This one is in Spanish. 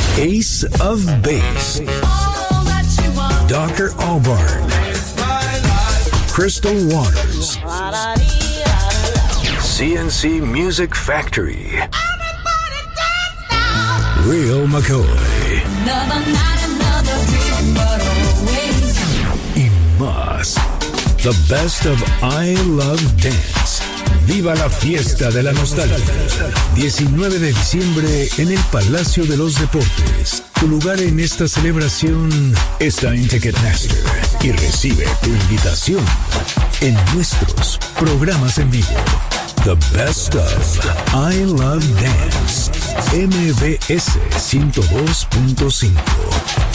Ace of Base, Dr. Albarn, Crystal Waters, CNC Music Factory, Real McCoy, y más. The best of I Love Dance. Viva la fiesta de la nostalgia. 19 de diciembre en el Palacio de los Deportes. Tu lugar en esta celebración está en Ticketmaster y recibe tu invitación en nuestros programas en vivo. The best of I Love Dance. MBS 102.5.